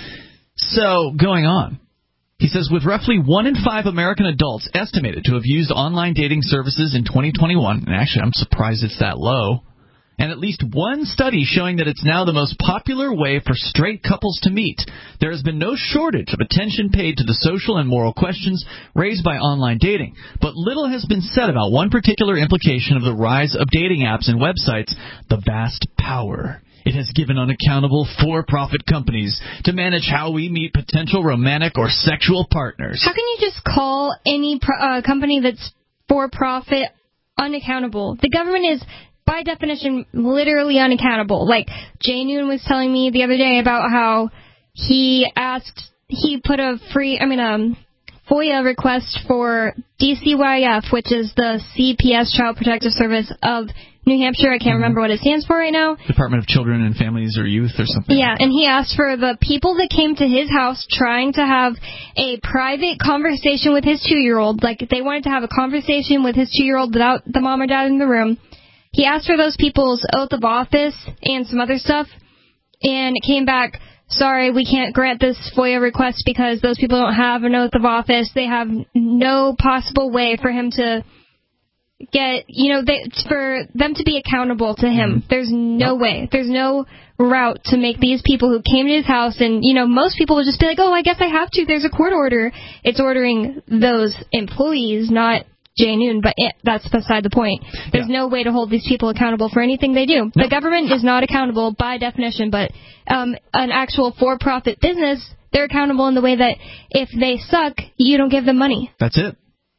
So, going on. He says, with roughly one in five American adults estimated to have used online dating services in twenty twenty-one, and actually I'm surprised it's that low, and at least one study showing that it's now the most popular way for straight couples to meet, there has been no shortage of attention paid to the social and moral questions raised by online dating. But little has been said about one particular implication of the rise of dating apps and websites, the vast power it has given unaccountable for-profit companies to manage how we meet potential romantic or sexual partners. How can you just call any pro- uh, company that's for-profit unaccountable? The government is, by definition, literally unaccountable. Like, Jay Noon was telling me the other day about how he asked, he put a free, I mean, um, FOIA request for D C Y F, which is the C P S, Child Protective Service of New Hampshire. I can't mm-hmm. remember what it stands for right now. Department of Children and Families or Youth or something. Yeah, and he asked for the people that came to his house trying to have a private conversation with his two-year-old. Like, they wanted to have a conversation with his two-year-old without the mom or dad in the room. He asked for those people's oath of office and some other stuff, and it came back, sorry, we can't grant this FOIA request because those people don't have an oath of office. They have no possible way for him to get, you know, they, for them to be accountable to him. Mm-hmm. There's no way. There's no route to make these people who came to his house, and, you know, most people would just be like, oh, I guess I have to. There's a court order. It's ordering those employees, not Jay Noon, but it, that's beside the point. There's yeah. no way to hold these people accountable for anything they do. Nope. The government is not accountable by definition, but um, an actual for-profit business, they're accountable in the way that if they suck, you don't give them money. That's it.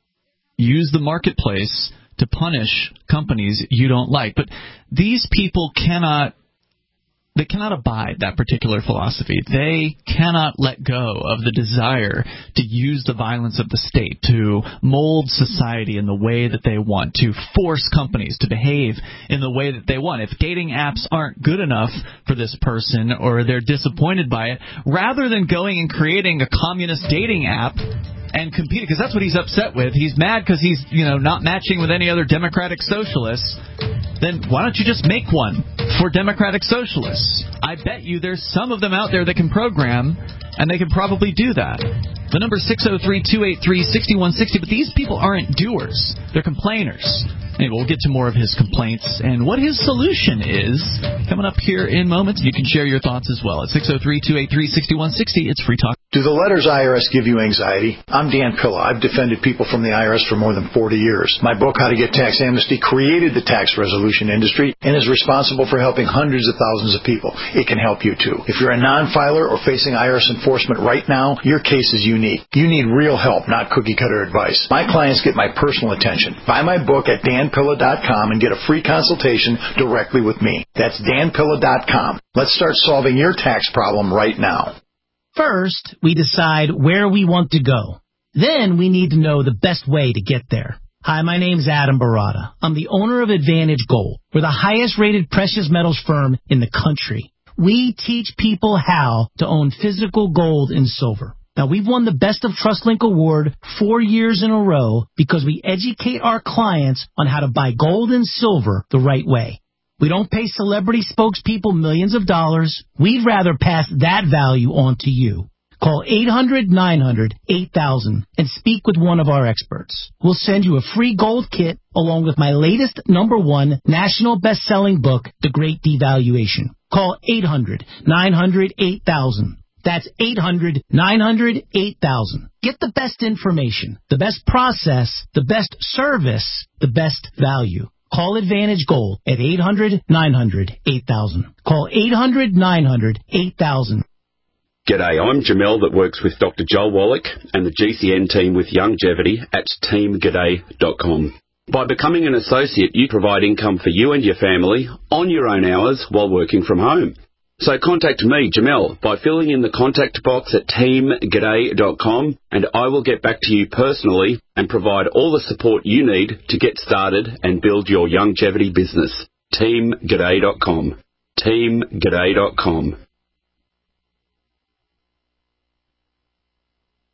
Use the marketplace to punish companies you don't like. But these people cannot, they cannot abide that particular philosophy. They cannot let go of the desire to use the violence of the state to mold society in the way that they want, to force companies to behave in the way that they want. If dating apps aren't good enough for this person or they're disappointed by it, rather than going and creating a communist dating app and competing, because that's what he's upset with. He's mad because he's, you know, not matching with any other democratic socialists. Then why don't you just make one for democratic socialists? I bet you there's some of them out there that can program, and they can probably do that. The number is six oh three, two eight three, six one six oh, but these people aren't doers. They're complainers. Anyway, we'll get to more of his complaints and what his solution is coming up here in moments. You can share your thoughts as well at six oh three, two eight three, six one six oh. It's Free Talk. Do the letters I R S give you anxiety? I'm Dan Pilla. I've defended people from the I R S for more than forty years. My book, How to Get Tax Amnesty, created the tax resolution industry and is responsible for helping hundreds of thousands of people. It can help you, too. If you're a non-filer or facing I R S enforcement right now, your case is unique. You need real help, not cookie-cutter advice. My clients get my personal attention. Buy my book at dan pilla dot com and get a free consultation directly with me. That's dan pilla dot com. Let's start solving your tax problem right now. First, we decide where we want to go. Then we need to know the best way to get there. Hi, my name's Adam Barada. I'm the owner of Advantage Gold. We're the highest-rated precious metals firm in the country. We teach people how to own physical gold and silver. Now, we've won the Best of TrustLink Award four years in a row because we educate our clients on how to buy gold and silver the right way. We don't pay celebrity spokespeople millions of dollars. We'd rather pass that value on to you. Call eight hundred, nine hundred, eight thousand and speak with one of our experts. We'll send you a free gold kit along with my latest number one national best-selling book, The Great Devaluation. Call eight hundred, nine hundred, eight thousand. That's eight hundred, nine hundred, eight thousand. Get the best information, the best process, the best service, the best value. Call Advantage Gold at eight hundred, nine hundred, eight thousand. Call eight hundred, nine hundred, eight thousand. G'day, I'm Jamel that works with Doctor Joel Wallach and the G C N team with Longevity at team g'day dot com. By becoming an associate, you provide income for you and your family on your own hours while working from home. So contact me, Jamel, by filling in the contact box at team g'day dot com, and I will get back to you personally and provide all the support you need to get started and build your longevity business. team g'day dot com. team g'day dot com.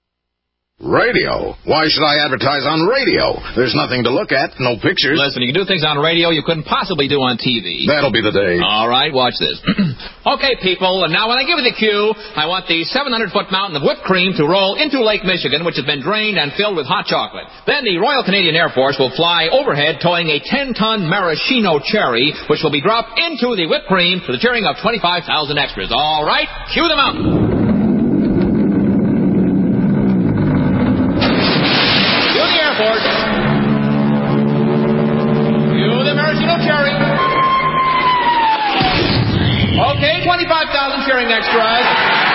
Radio? Why should I advertise on radio? There's nothing to look at, no pictures. Listen, you can do things on radio you couldn't possibly do on T V. That'll be the day. All right, watch this. Okay, people, and now when I give you the cue, I want the seven hundred foot mountain of whipped cream to roll into Lake Michigan, which has been drained and filled with hot chocolate. Then the Royal Canadian Air Force will fly overhead towing a ten ton maraschino cherry, which will be dropped into the whipped cream to the cheering of twenty-five thousand extras. All right, cue the mountain. Okay, twenty-five thousand cheering extras.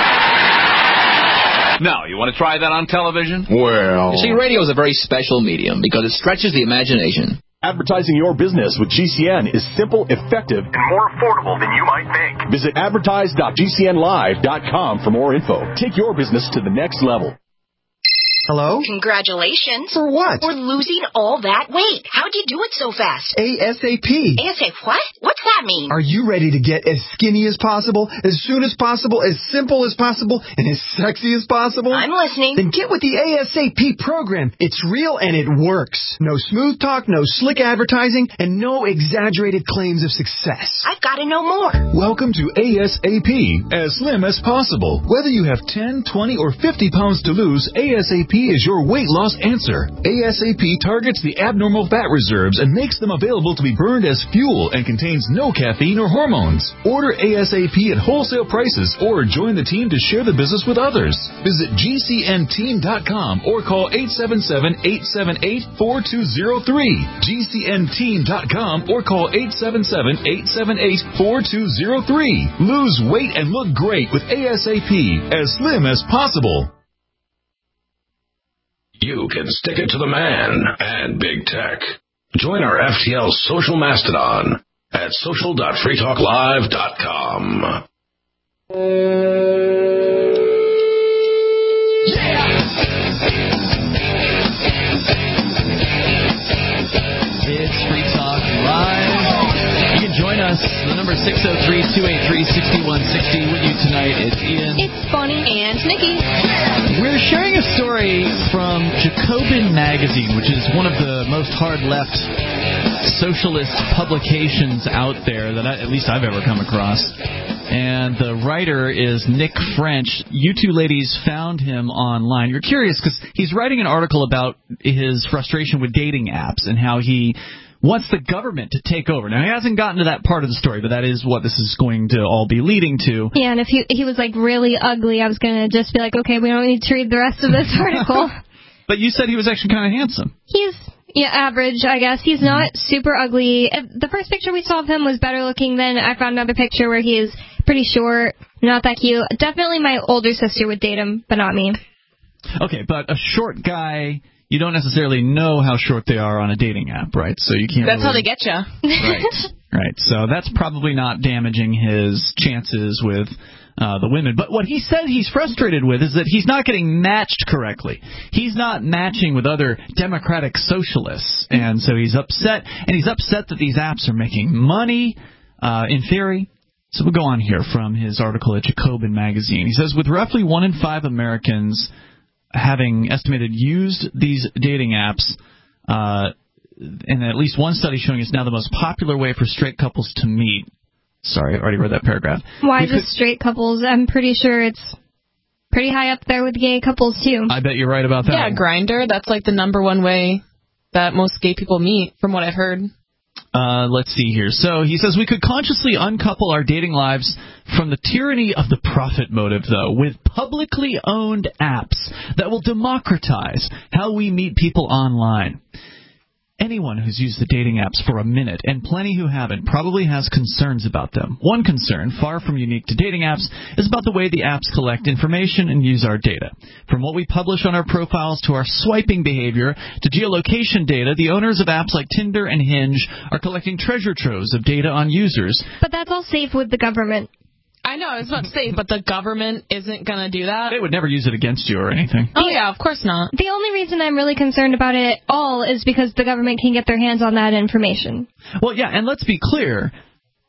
Now, you want to try that on television? Well... You see, radio is a very special medium because it stretches the imagination. Advertising your business with G C N is simple, effective, and more affordable than you might think. Visit advertise dot G C N live dot com for more info. Take your business to the next level. Hello? Congratulations. For what? For losing all that weight. How'd you do it so fast? ASAP. ASAP what? What's that mean? Are you ready to get as skinny as possible, as soon as possible, as simple as possible, and as sexy as possible? I'm listening. Then get with the ASAP program. It's real and it works. No smooth talk, no slick advertising, and no exaggerated claims of success. I've got to know more. Welcome to ASAP, as slim as possible. Whether you have ten, twenty, or fifty pounds to lose, ASAP is your weight loss answer. ASAP targets the abnormal fat reserves and makes them available to be burned as fuel and contains no caffeine or hormones. Order ASAP at wholesale prices or join the team to share the business with others. Visit G C N team dot com or call eight seven seven, eight seven eight, four two zero three. G C N team dot com or call eight seven seven, eight seven eight, four two zero three. Lose weight and look great with ASAP, as slim as possible. You can stick it to the man and big tech. Join our F T L social mastodon at social dot free talk live dot com. It's Free Talk Live. You can join us. The number is six oh three, two eight three, six one six oh. With you tonight, it's Ian. It's Bonnie. And Nikki. We're sharing a story from Jacobin Magazine, which is one of the most hard-left socialist publications out there that I, at least I've ever come across. And the writer is Nick French. You two ladies found him online. You're curious because he's writing an article about his frustration with dating apps and how he wants the government to take over. Now, he hasn't gotten to that part of the story, but that is what this is going to all be leading to. Yeah, and if he, he was, like, really ugly, I was going to just be like, okay, we don't need to read the rest of this article. But you said he was actually kind of handsome. He's, yeah, average, I guess. He's not super ugly. The first picture we saw of him was better looking. Then I found another picture where he is pretty short, not that cute. Definitely my older sister would date him, but not me. Okay, but a short guy... You don't necessarily know how short they are on a dating app, right? So you can't. That's really... how they get you. Right, right. So that's probably not damaging his chances with uh, the women. But what he said he's frustrated with is that he's not getting matched correctly. He's not matching with other democratic socialists, and so he's upset. And he's upset that these apps are making money, uh, in theory. So we'll go on here from his article at Jacobin Magazine. He says, with roughly one in five Americans having estimated used these dating apps, uh, and at least one study showing it's now the most popular way for straight couples to meet. Sorry, I already read that paragraph. Why we just could, straight couples? I'm pretty sure it's pretty high up there with gay couples, too. I bet you're right about that. Yeah, Grindr, that's like the number one way that most gay people meet, from what I've heard. Uh, let's see here. So he says we could consciously uncouple our dating lives from the tyranny of the profit motive, though, with publicly owned apps that will democratize how we meet people online. Anyone who's used the dating apps for a minute, and plenty who haven't, probably has concerns about them. One concern, far from unique to dating apps, is about the way the apps collect information and use our data. From what we publish on our profiles to our swiping behavior to geolocation data, the owners of apps like Tinder and Hinge are collecting treasure troves of data on users. But that's all safe with the government. I know, I was about to say, but the government isn't going to do that. They would never use it against you or anything. Oh, yeah, of course not. The only reason I'm really concerned about it all is because the government can get their hands on that information. Well, yeah, and let's be clear.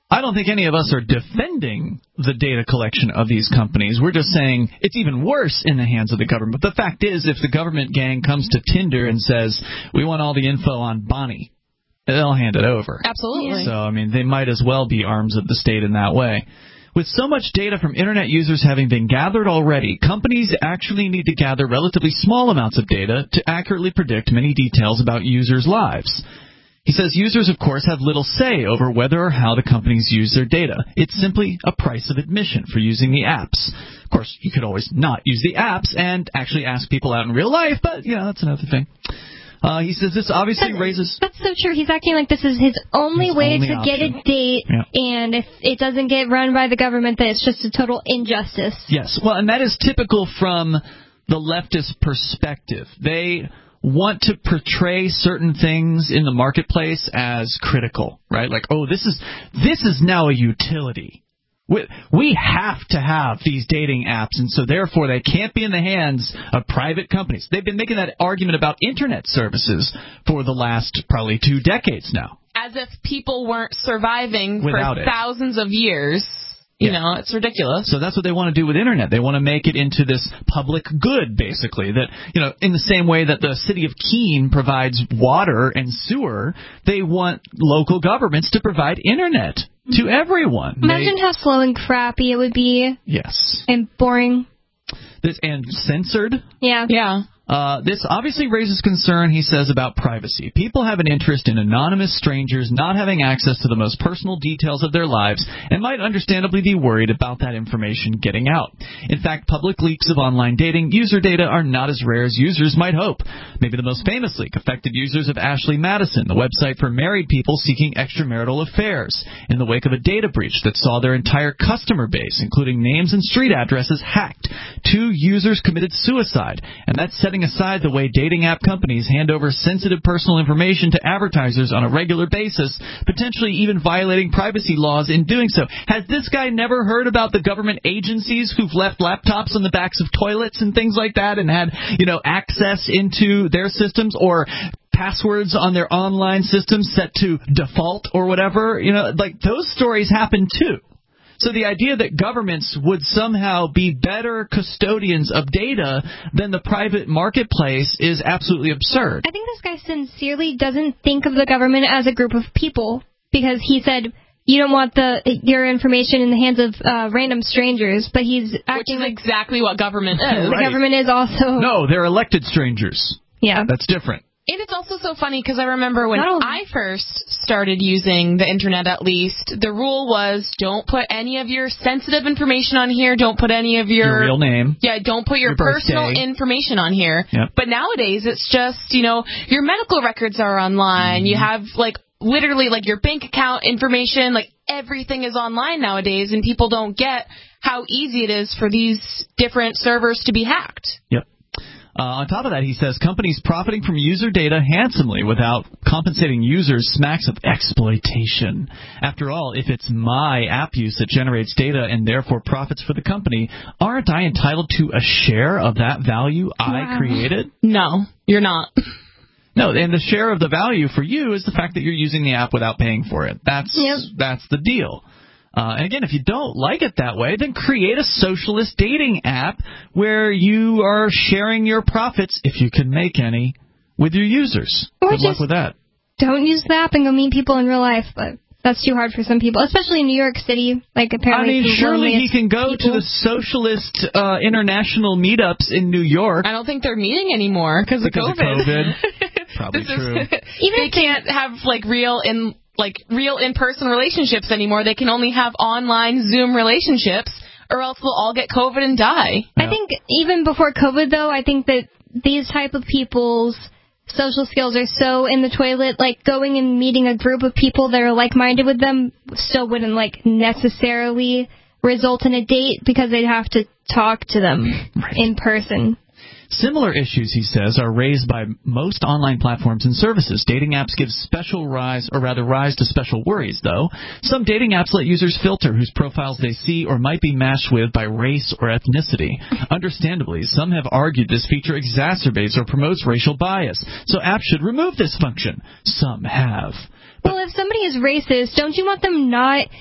I don't think any of us are defending the data collection of these companies. We're just saying it's even worse in the hands of the government. But the fact is, if the government gang comes to Tinder and says, we want all the info on Bonnie, they'll hand it over. Absolutely. So, I mean, they might as well be arms of the state in that way. With so much data from Internet users having been gathered already, companies actually need to gather relatively small amounts of data to accurately predict many details about users' lives. He says users, of course, have little say over whether or how the companies use their data. It's simply a price of admission for using the apps. Of course, you could always not use the apps and actually ask people out in real life, but, yeah, that's another thing. Uh, he says this obviously that's, raises... That's so true. He's acting like this is his only his way only to option. get a date, yeah. and if it doesn't get run by the government, then it's just a total injustice. Yes, well, and that is typical from the leftist perspective. They want to portray certain things in the marketplace as critical, right? Like, oh, this is this is now a utility. We, we have to have these dating apps, and so therefore they can't be in the hands of private companies. They've been making that argument about Internet services for the last probably two decades now. As if people weren't surviving Without for it. thousands of years. You Yeah. know, it's ridiculous. So that's what they want to do with Internet. They want to make it into this public good, basically. That, you know, in the same way that the city of Keene provides water and sewer, they want local governments to provide Internet to everyone. Imagine they, how slow and crappy it would be. Yes. And boring. This, and censored. Yeah. Yeah. Uh, this obviously raises concern, he says, about privacy. People have an interest in anonymous strangers not having access to the most personal details of their lives and might understandably be worried about that information getting out. In fact, public leaks of online dating user data are not as rare as users might hope. Maybe the most famous leak affected users of Ashley Madison, the website for married people seeking extramarital affairs, in the wake of a data breach that saw their entire customer base, including names and street addresses, hacked. Two users committed suicide, and that's setting aside the way dating app companies hand over sensitive personal information to advertisers on a regular basis, potentially even violating privacy laws in doing so. Has this guy never heard about the government agencies who've left laptops on the backs of toilets and things like that and had, you know, access into their systems, or passwords on their online systems set to default or whatever? You know, like, those stories happen too. So the idea that governments would somehow be better custodians of data than the private marketplace is absolutely absurd. I think this guy sincerely doesn't think of the government as a group of people, because he said you don't want the your information in the hands of uh, random strangers, but he's acting Which is like exactly what government is. the Right. government is also... No, they're elected strangers. Yeah. That's different. And it's also so funny because I remember when No. I first started using the Internet, at least, the rule was don't put any of your sensitive information on here. Don't put any of your... Your real name. Yeah, don't put your, Your personal birthday. information on here. Yep. But nowadays, it's just, you know, your medical records are online. Mm-hmm. You have, like, literally, like, your bank account information. Like, everything is online nowadays, and people don't get how easy it is for these different servers to be hacked. Yep. Uh, on top of that, he says companies profiting from user data handsomely without compensating users smacks of exploitation. After all, if it's my app use that generates data and therefore profits for the company, aren't I entitled to a share of that value I Wow. created? No, you're not. No, and the share of the value for you is the fact that you're using the app without paying for it. That's Yep. that's the deal. Uh, and again, if you don't like it that way, then create a socialist dating app where you are sharing your profits, if you can make any, with your users. Or Good luck just with that. Don't use the app and go meet people in real life, but that's too hard for some people, especially in New York City. Like, apparently, I mean, the surely he loneliest can go people. to the socialist uh, international meetups in New York. I don't think they're meeting anymore because of Because of COVID. COVID. Probably This is- true. Even they can't have like real in like real in-person relationships anymore. They can only have online Zoom relationships, or else they'll all get COVID and die. I think even before COVID, though, I think that these type of people's social skills are so in the toilet. Like, going and meeting a group of people that are like-minded with them still wouldn't, like, necessarily result in a date, because they'd have to talk to them Right. in person. Similar issues, he says, are raised by most online platforms and services. Dating apps give special rise, or rather rise to special worries, though. Some dating apps let users filter whose profiles they see or might be matched with by race or ethnicity. Understandably, some have argued this feature exacerbates or promotes racial bias, so apps should remove this function. Some have. Well, if somebody is racist, don't you want them not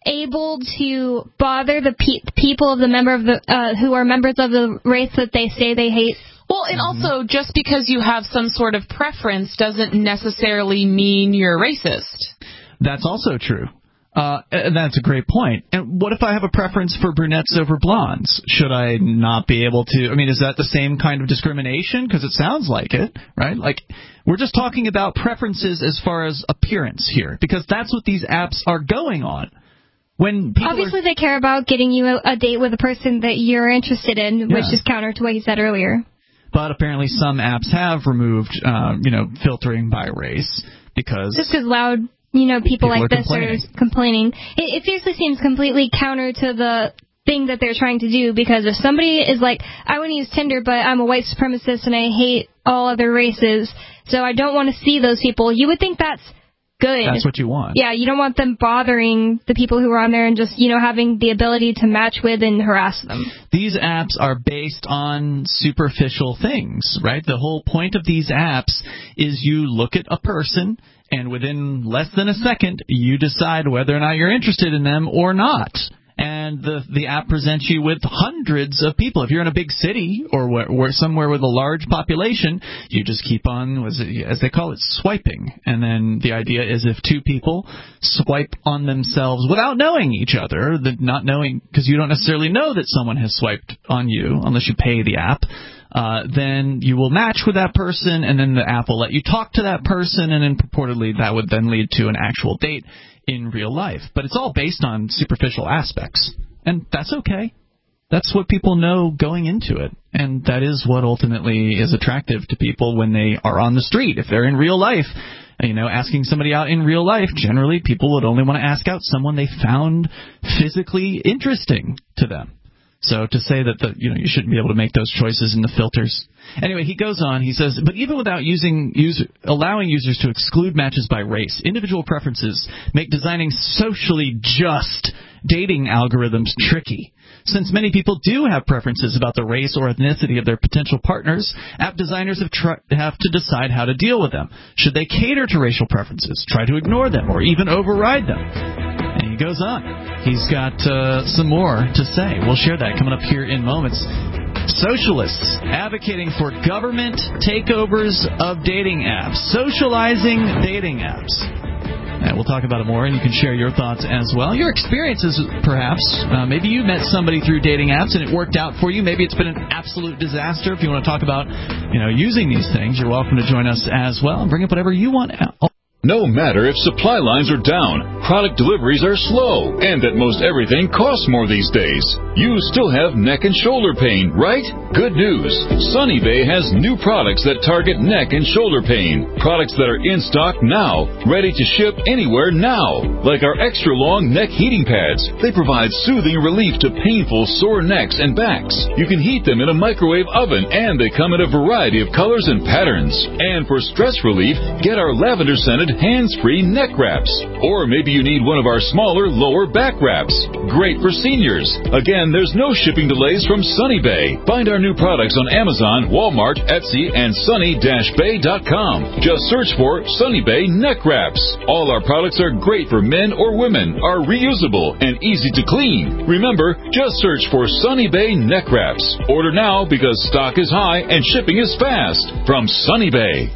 able to bother the pe- people of the member of the uh, who are members of the race that they say they hate? Well, and also, just because you have some sort of preference doesn't necessarily mean you're racist. That's also true. Uh, that's a great point. And what if I have a preference for brunettes over blondes? Should I not be able to? I mean, is that the same kind of discrimination? Because it sounds like it, right? Like, we're just talking about preferences as far as appearance here, because that's what these apps are going on. When Obviously, are, they care about getting you a, a date with a person that you're interested in, yeah. which is counter to what he said earlier. But apparently, some apps have removed, uh, you know, filtering by race because just because loud. You know, people, people like this complaining. are complaining. It, it seriously seems completely counter to the thing that they're trying to do, because if somebody is like, I want to use Tinder, but I'm a white supremacist and I hate all other races, so I don't want to see those people, you would think that's good. That's what you want. Yeah, you don't want them bothering the people who are on there and just, you know, having the ability to match with and harass them. These apps are based on superficial things, right? The whole point of these apps is you look at a person, and within less than a second, you decide whether or not you're interested in them or not. And the the app presents you with hundreds of people. If you're in a big city or where, where somewhere with a large population, you just keep on, was it, as they call it, swiping. And then the idea is if two people swipe on themselves without knowing each other, the, not knowing, because you don't necessarily know that someone has swiped on you unless you pay the app, Uh, then you will match with that person, and then the app will let you talk to that person, and then purportedly that would then lead to an actual date in real life. But it's all based on superficial aspects, and that's okay. That's what people know going into it, and that is what ultimately is attractive to people when they are on the street. If they're in real life, you know, asking somebody out in real life, generally people would only want to ask out someone they found physically interesting to them. So to say that the, you know, you shouldn't be able to make those choices in the filters. Anyway, he goes on. He says, but even without using user, allowing users to exclude matches by race, individual preferences make designing socially just dating algorithms tricky. Since many people do have preferences about the race or ethnicity of their potential partners, app designers have, tr- have to decide how to deal with them. Should they cater to racial preferences, try to ignore them, or even override them? And he goes on. He's got uh, some more to say. We'll share that coming up here in moments. Socialists advocating for government takeovers of dating apps. Socializing dating apps. And we'll talk about it more, and you can share your thoughts as well. Your experiences, perhaps. Uh, maybe you met somebody through dating apps and it worked out for you. Maybe it's been an absolute disaster. If you want to talk about, you know, using these things, you're welcome to join us as well and bring up whatever you want. No matter if supply lines are down, product deliveries are slow, and that most everything costs more these days, you still have neck and shoulder pain, right? Good news. Sunny Bay has new products that target neck and shoulder pain. Products that are in stock now, ready to ship anywhere now. Like our extra long neck heating pads. They provide soothing relief to painful sore necks and backs. You can heat them in a microwave oven, and they come in a variety of colors and patterns. And for stress relief, get our lavender scented hands-free neck wraps. Or maybe you need one of our smaller lower back wraps. Great for seniors. Again, there's no shipping delays from Sunny Bay. Find our new products on Amazon, Walmart, Etsy, and sunny dash bay dot com. Just search for Sunny Bay neck wraps. All our products are great for men or women, are reusable, and easy to clean. Remember, just search for Sunny Bay neck wraps. Order now because stock is high and shipping is fast. From Sunny Bay.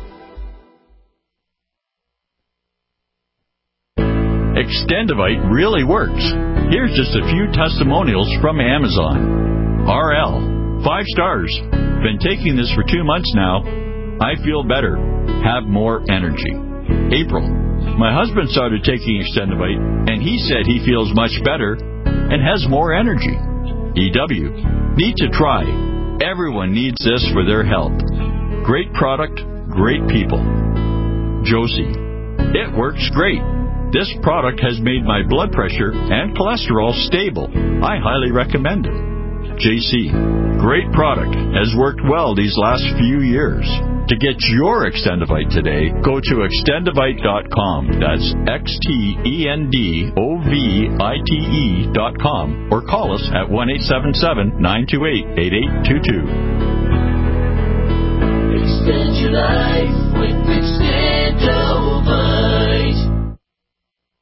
Extendivite really works. Here's just a few testimonials from Amazon. R L, five stars. Been taking this for two months now. I feel better. Have more energy. April, my husband started taking Extendivite, and he said he feels much better and has more energy. E W, need to try. Everyone needs this for their health. Great product, great people. Josie, it works great. This product has made my blood pressure and cholesterol stable. I highly recommend it. J C, great product. Has worked well these last few years. To get your Extendivite today, go to extendivite dot com. That's X T E N D O V I T E dot com. Or call us at one eight seven seven, nine two eight, eight eight two two. Extend your life with Extend.